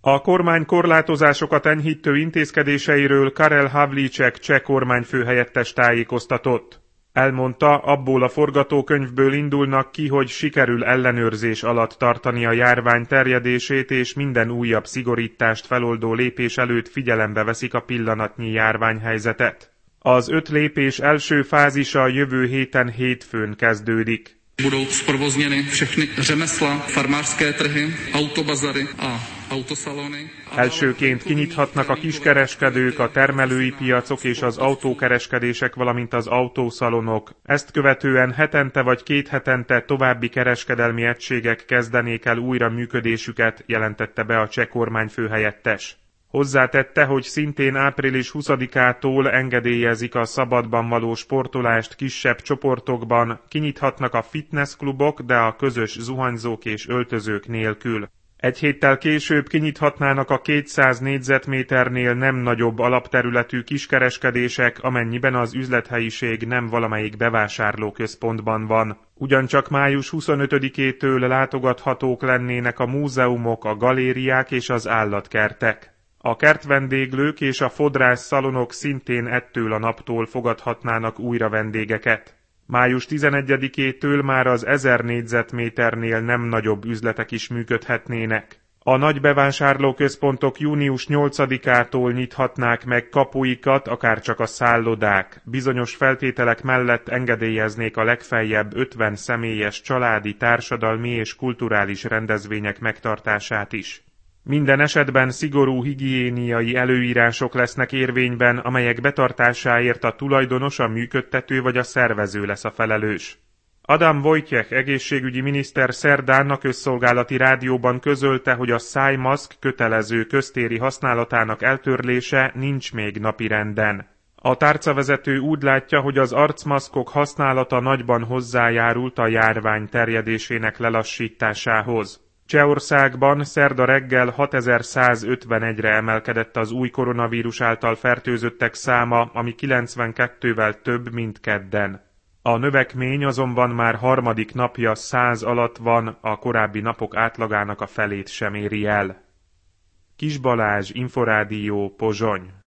A kormány korlátozásokat enyhítő intézkedéseiről Karel Havlíček cseh kormányfőhelyettes tájékoztatott. Elmondta, abból a forgatókönyvből indulnak ki, hogy sikerül ellenőrzés alatt tartani a járvány terjedését, és minden újabb szigorítást feloldó lépés előtt figyelembe veszik a pillanatnyi járványhelyzetet. Az 5 lépés első fázisa jövő héten hétfőn kezdődik. Budou zprovozněny všechny řemesla, farmářské trhy, autobazary a autosalony. Elsőként kinyithatnak a kiskereskedők, a termelői piacok és az autókereskedések, valamint az autószalonok. Ezt követően hetente vagy 2 hetente további kereskedelmi egységek kezdenék el újra működésüket, jelentette be a cseh kormányfőhelyettes. Hozzátette, hogy szintén április 20-ától engedélyezik a szabadban való sportolást kisebb csoportokban, kinyithatnak a fitnessklubok, de a közös zuhanyzók és öltözők nélkül. Egy héttel később kinyithatnának a 200 négyzetméternél nem nagyobb alapterületű kiskereskedések, amennyiben az üzlethelyiség nem valamelyik bevásárlóközpontban van. Ugyancsak május 25-től látogathatók lennének a múzeumok, a galériák és az állatkertek. A kertvendéglők és a fodrászszalonok szintén ettől a naptól fogadhatnának újra vendégeket. Május 11-től már az 1000 négyzetméternél nem nagyobb üzletek is működhetnének. A nagy bevásárlóközpontok június 8-ától nyithatnák meg kapuikat, akárcsak a szállodák. Bizonyos feltételek mellett engedélyeznék a legfeljebb 50 személyes családi, társadalmi és kulturális rendezvények megtartását is. Minden esetben szigorú higiéniai előírások lesznek érvényben, amelyek betartásáért a tulajdonos, a működtető vagy a szervező lesz a felelős. Adam Vojtěch egészségügyi miniszter szerdán a közszolgálati rádióban közölte, hogy a szájmaszk kötelező köztéri használatának eltörlése nincs még napirenden. A tárcavezető úgy látja, hogy az arcmaszkok használata nagyban hozzájárult a járvány terjedésének lelassításához. Csehországban szerda reggel 6151-re emelkedett az új koronavírus által fertőzöttek száma, ami 92-vel több, mint kedden. A növekmény azonban már harmadik napja 100 alatt van, a korábbi napok átlagának a felét sem éri el. Kis Balázs, Inforádió, Pozsony.